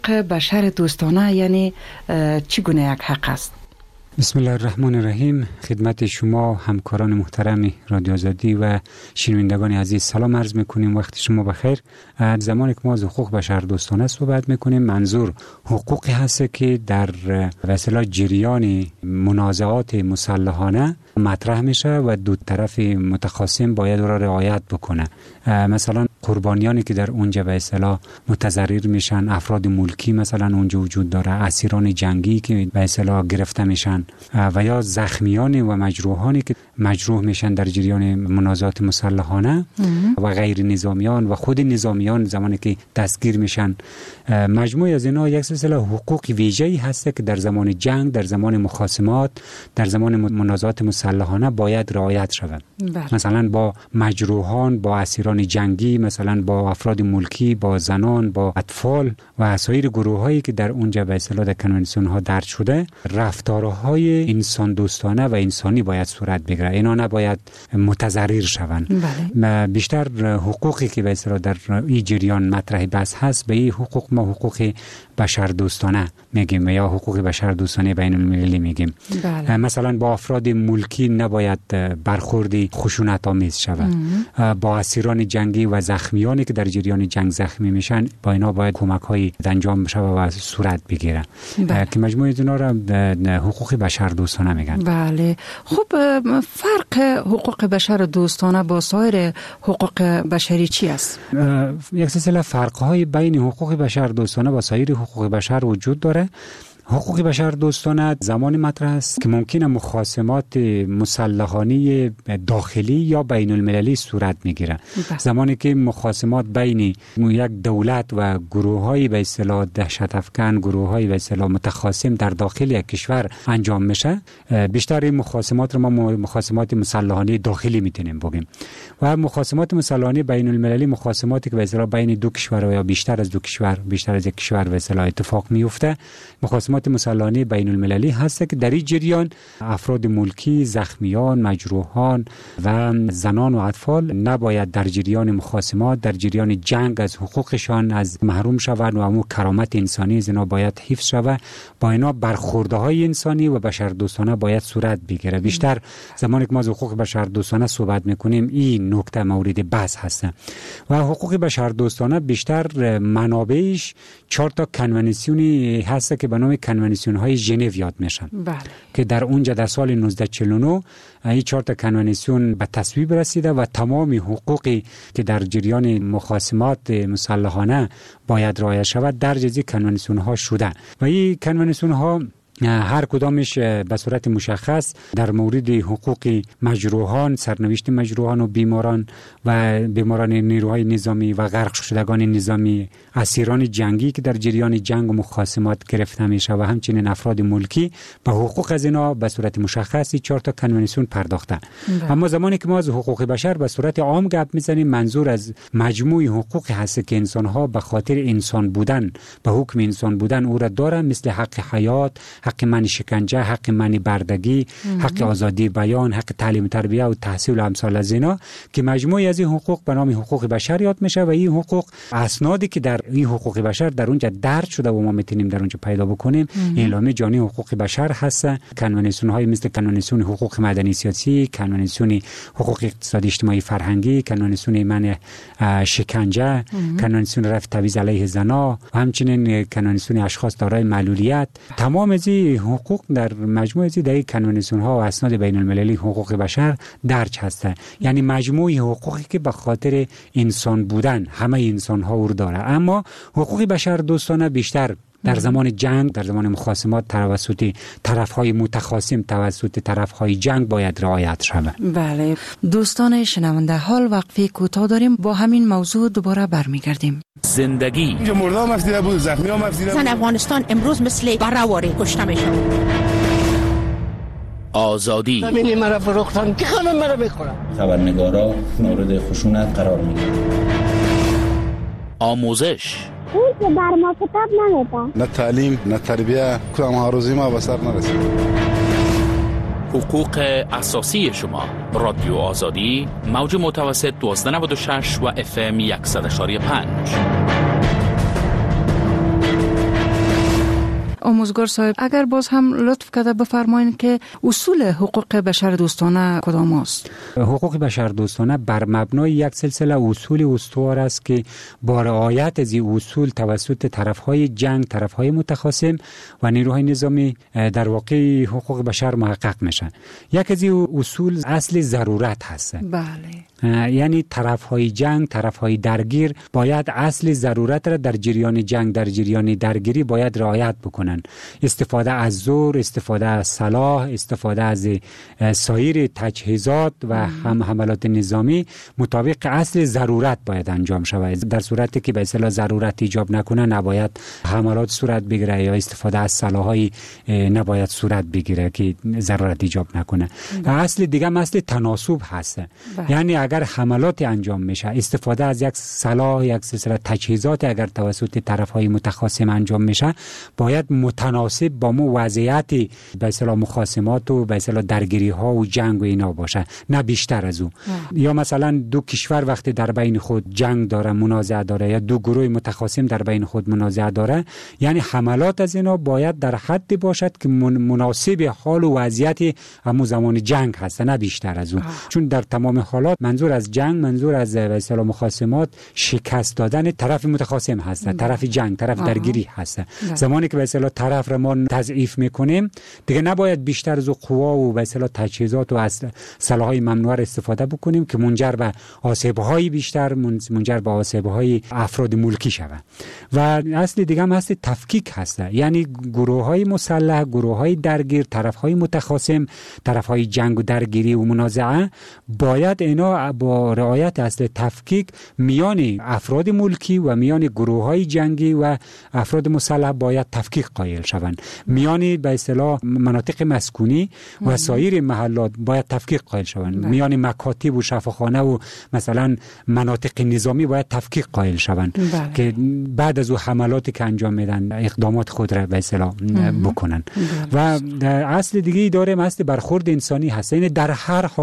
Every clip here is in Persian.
بشر دوستانه یعنی چگونه یک حق است؟ بسم الله الرحمن الرحیم. خدمت شما همکاران محترم رادیو آزادی و شنوندگان عزیز سلام عرض میکنیم. وقت شما بخیر. زمانی که ما از حقوق بشر دوستانه صحبت میکنیم، منظور حقوقی هست که در وسیله جریان منازعات مسلحانه مطرح میشه و دو طرف متخاصم باید را رعایت بکنه. مثلا قربانیانی که در اونجا به اصطلاح متضرر میشن، افراد ملکی مثلا اونجا وجود داره، اسیران جنگی که به اصطلاح گرفته میشن و یا زخمیان و مجروحانی که مجروح میشن در جریان منازعات مسلحانه و غیر نظامیان و خود نظامیان زمانی که دستگیر میشن. مجموعه از اینا یک سلسله حقوق ویژه‌ای هست که در زمان جنگ، در زمان مخاصمات، در زمان منازعات مسلحانه باید رعایت شود. مثلا با مجروحان، با اسیران جنگی، مثلا با افراد ملکی، با زنان، با اطفال و سایر گروهایی که در اونجا به اصطلاح در کنوانسیون ها درج شده، رفتارهای انسان دوستانه و انسانی باید صورت بگیره. اینا نباید متضرر شوند. بیشتر حقوقی که به اصطلاح در این جریان مطرح بحث هست، به این حقوق ما حقوق بشر دوستانه میگیم یا حقوق بشر دوستانه بین المللی میگیم. مثلا با افراد ملکی نباید برخوردی خشونت آمیز شود. با اسیران جنگی و زخمیانی که در جریان جنگ زخمی میشن، با اینا باید کمک های انجام بشه و صورت بگیره که مجموعه اینا را حقوق بشر دوستانه میگن. بله. خب فرق حقوق بشر دوستانه با سایر حقوق بشری چی است؟ یک سلسله فرق های بین حقوق بشر دوستانه و سایر حقوق بشر وجود داره. حقوق بشر دوستانه زمانی مطرح است که ممکنه مخاصمات مسلحانه داخلی یا بین المللی صورت میگیره. زمانی که مخاصمات بین یک دولت و گروه‌های به اصطلاح دهشت افکن، گروه‌های به اصطلاح متخاصم در داخل یک کشور انجام میشه، بیشتر این مخاصمات رو ما مخاصمات مسلحانه داخلی میتونیم بگیم. و مخاصمات مسلحانه بین المللی مخاصماتی که به اصطلاح بین دو کشور یا بیشتر از دو کشور، بیشتر از یک کشور به اصطلاح اتفاق میفته. مخاصمات مسلحانه بین المللی هست که در این جریان افراد ملکی، زخمیان، مجروحان و زنان و اطفال نباید در جریان مخاصمات، در جریان جنگ از حقوقشان از محروم شوند و همون کرامت انسانی از اینا باید حفظ شود. با اینا برخوردهای انسانی و بشر دوستانه باید صورت بگیره. بیشتر زمانی که ما از حقوق بشر دوستانه صحبت میکنیم، این نکته مورد بحث هست. و حقوق بشر دوستانه بیشتر منابعش 4 تا کنوانسیونی هست که به نام کنوانسیون های ژنو یاد میشن. که در اونجا در سال 1949 این 4 تا کنوانسیون به تصویب رسیده و تمام حقوقی که در جریان مخاصمات مسلحانه باید رعایت شود درج از این کنوانسیون ها شده. و این کنوانسیون ها هر کدامش به صورت مشخص در مورد حقوق مجروحان، سرنوشت مجروحان و بیماران نیروهای نظامی و غرق شدگان نظامی، اسیران جنگی که در جریان جنگ و مخاصمات گرفته میشه و همچنین افراد ملکی، به حقوق از اینا به صورت مشخصی 4 تا کنوانسیون پرداخته. اما زمانی که ما از حقوق بشر به صورت عام گپ میزنیم، منظور از مجموع حقوقی هست که انسان ها به خاطر انسان بودن، به حکم انسان بودن او را دارن، مثل حق حیات، حق منع شکنجه، حق منع بردگی، حق آزادی بیان، حق تعلیم تربیه و تحصیل و امثال از اینا، که مجموعی از این حقوق به نام حقوق بشر یاد میشه. و این حقوق اسنادی که در این حقوق بشر در اونجا درج شده و ما میتونیم در اونجا پیدا بکنیم، اعلامیه جهانی حقوق بشر هست، کنوانسیون های مثل کنوانسیون حقوق مدنی سیاسی، کنوانسیون حقوق اقتصادی اجتماعی فرهنگی، کنوانسیون منع شکنجه، کنوانسیون رفع تبعیض علیه زنان و همچنین کنوانسیون اشخاص دارای معلولیت. تمام از حقوق در مجموعه از این کنوانسیون ها و اسناد بین المللی حقوق بشر درج هستند. یعنی مجموعه حقوقی که به خاطر انسان بودن همه انسان ها رو داره. اما حقوق بشر دوستانه بیشتر در زمان جنگ، در زمان مخاصمات توسط طرف‌های متخاصم، توسط طرف‌های جنگ باید رعایت شود. بله دوستان شنونده، حال وقفه کوتاه داریم، با همین موضوع دوباره برمیگردیم. زندگی اینجا مرده هم افزیده بود، زخمی هم افزیده بود. افغانستان امروز مثل برآوری کشته میشه. آزادی همین مرا فروختن که خانم مرا بخورن. خبرنگارا مورد خشونت قرار میگیرن. آموزش اون که بر ما کتاب نمیده، نه تعلیم نه تربیه، کدام هاروزی ما به سر نرسید. حقوق اساسی شما. رادیو آزادی، موج متوسط 1296 و FM 100.5. آموزگار صاحب اگر باز هم لطف کرده بفرمایید که اصول حقوق بشر دوستانه کدام است؟ حقوق بشر دوستانه بر مبنای یک سلسله اصول استوار است که با رعایت از این اصول توسط طرفهای جنگ، طرفهای متخاصم و نیروهای نظامی در واقع حقوق بشر محقق میشن. یک از این اصول اصل ضرورت هست. بله. یعنی طرفهای جنگ، طرفهای درگیر باید اصل ضرورت را در جریان جنگ، در جریان درگیری باید رعایت بکنن. استفاده از زور، استفاده از سلاح، استفاده از سایر تجهیزات و هم حملات نظامی مطابق اصل ضرورت باید انجام شود. در صورتی که به اصطلاح ضرورت ایجاب نکنه نباید حملات صورت بگیره یا استفاده از سلاح‌های نباید صورت بگیره که ضرورت ایجاب نکنه. اصل دیگه اصل تناسب هست. یعنی اگر حملات انجام میشه، استفاده از یک سلاح، یک سلسله تجهیزات اگر توسط طرف‌های متخاصم انجام میشه، باید متناسب با وضعیت به اصطلاح مخاصمات و به اصطلاح درگیری‌ها و جنگ و اینا باشه، نه بیشتر از او. یا مثلا دو کشور وقتی در بین خود جنگ داره، منازعه داره، یا دو گروه متخاصم در بین خود منازعه داره، یعنی حملات از اینا باید در حدی باشد که مناسب حال و وضعیت همون زمان جنگ هست، نه بیشتر از او. چون در تمام حالات منظور از جنگ، منظور از به اصطلاح مخاصمات شکست دادن طرف متخاصم هست، طرف جنگ، طرف درگیری هست. زمانی که به اصطلاح طرف را ما تضعیف میکنیم، دیگه نباید بیشتر از قوا و به اصطلاح تجهیزات و سلاح‌های ممنوعه استفاده بکنیم که منجر به آسیب‌های بیشتر، منجر به آسیب‌های افراد ملکی شود. و اصل دیگه هم هست تفکیک هست، یعنی گروه‌های مسلح، گروه‌های درگیر، طرف‌های متخاصم، طرف‌های جنگ و درگیری و منازعه باید اینا با رعایت اصل تفکیک میان افراد ملکی و میان گروه‌های جنگی و افراد مسلح باید تفکیک قائل شوند. میان به اصطلاح مناطق مسکونی و سایر محلات باید تفکیک قائل شوند. میان مکاتب و شفاخانه و مثلا مناطق نظامی باید تفکیک قائل شوند که بعد از او حملاتی که انجام میدن اقدامات خود را به اصطلاح بکنن. و اصل دیگه ای داریم، اصل برخورد انسانی هست. یعنی در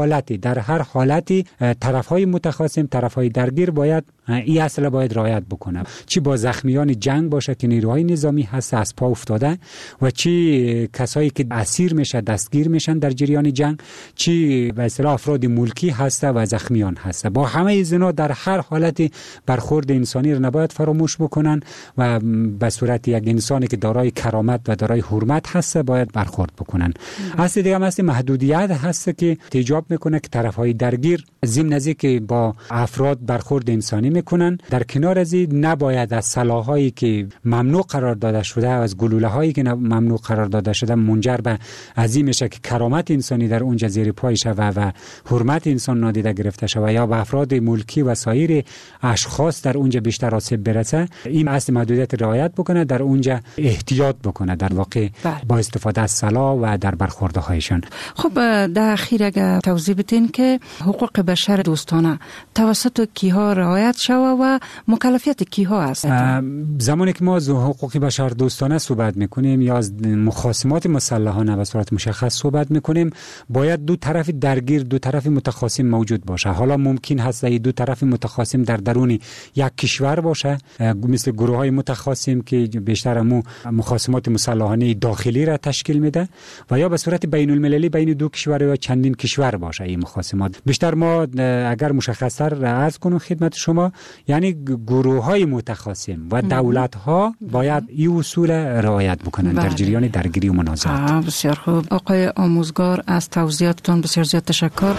هر حالتی طرفهای متخاصم، طرفهای درگیر باید این اصل باید رعایت بکنه. چی با زخمیان جنگ باشه که نیروهای نظامی هست از پا افتاده، و چی کسایی که اسیر میشه، دستگیر میشن در جریان جنگ، چی به اصطلاح افراد ملکی هست و زخمیان هست. با همه اینا در هر حالتی برخورد انسانی رو نباید فراموش بکنن و به صورت یک انسانی که دارای کرامت و دارای حرمت هست باید برخورد بکنن. اصل دیگه هم هست محدودیت هست که ایجاب میکنه که طرفهای درگیر ضمن از که با افراد برخورد انسانی میکنن، در کنار از این نباید از سلاحایی که ممنوع قرار داده شده، از گلوله هایی که ممنوع قرار داده شده منجر به عظیم میشه که کرامت انسانی در اونجا زیر پای شود و حرمت انسان نادیده گرفته شود یا به افراد ملکی و سایر اشخاص در اونجا بیشتر آسیب برسه. این اصل محدودیت رعایت بکنه، در اونجا احتیاط بکنه در واقع با استفاده از سلاح و در برخوردهایشان. خب در اخیر اگر توضیح بدین که حقوق بشر دوستانه توسط کیها رعایت شود و مکلفیت کیها است؟ زمانی که ما از حقوق بشر دوستانه صحبت میکنیم یا از مخاصمات مسلحانه به صورت مشخص صحبت میکنیم، باید دو طرف درگیر، دو طرف متخاصم موجود باشه. حالا ممکن هست دو طرف متخاصم در درون یک کشور باشه، مثل گروه های متخاصم که بیشتر مخاصمات مسلحانه داخلی را تشکیل میده، و یا به صورت بین المللی بین دو کشور یا چندین کشور باشه. این مخاصمات بیشتر ما اگر مشخص‌تر عرض کنم خدمت شما، یعنی گروه های متخاصم و دولت ها باید این اصول رعایت بکنن در جریان درگیری و منازعات. بسیار خوب آقای آموزگار، از توضیحاتتون بسیار زیاد تشکر.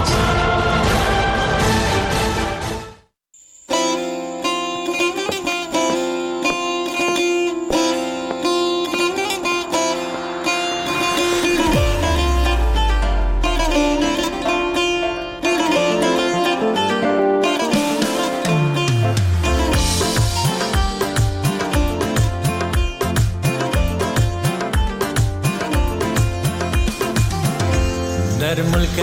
در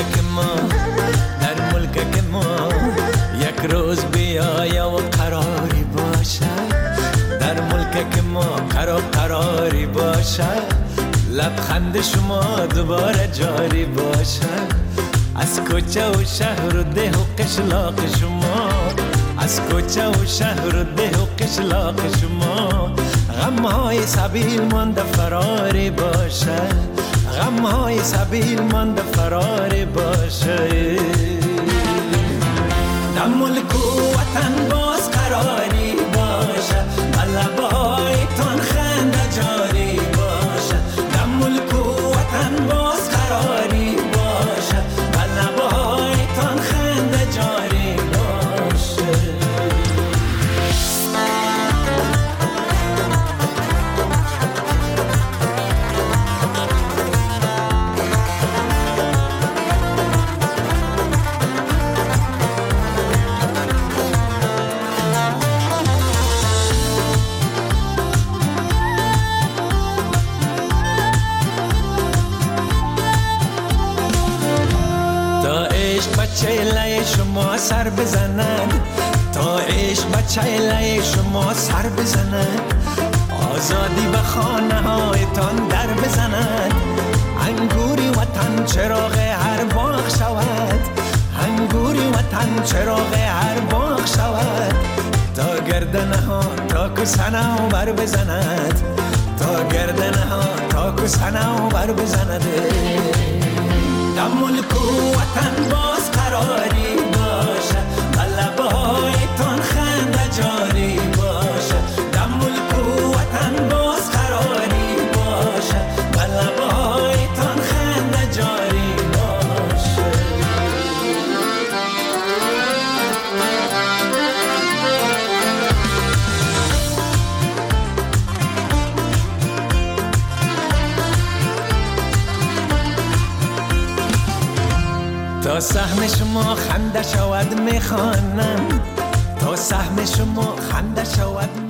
ملک ما یک روز بیایا و قراری باشه، در ملک ما قراری باشه، لبخند شما دوباره جاری باشه، از کوچه و شهر و ده و قشلاق شما، از کوچه و شهر و ده و قشلاق شما غمهای سبیل مانده فراری باشه، غمهای سبیل مانده فراری باشه. در ملک و وطن باز قراری باشه، لبهای تان خنده جاری باشه. در ملک و وطن باز قراری باشه، لبهای تان خنده جاری باشه. چهله شما سر بزنن، تا عشق بچه چهله شما سر بزنن، آزادی به خانه هایتان در بزنن. انگوری وطن چراغ هر باغ شود، انگوری وطن چراغ هر باغ شود. تا گردنه ها تا کسنه و بر بزند، تا گردنه ها تا کسنه و بر بزند. در ملک و وطن باز قراری باشه، لبهای تان خنده جاری باشه. در ملک و وطن باز قراری باشه، لبهای تان خنده جاری باشه. تا سهم شما خنده شود میخوانم، تا سهم شما خنده شود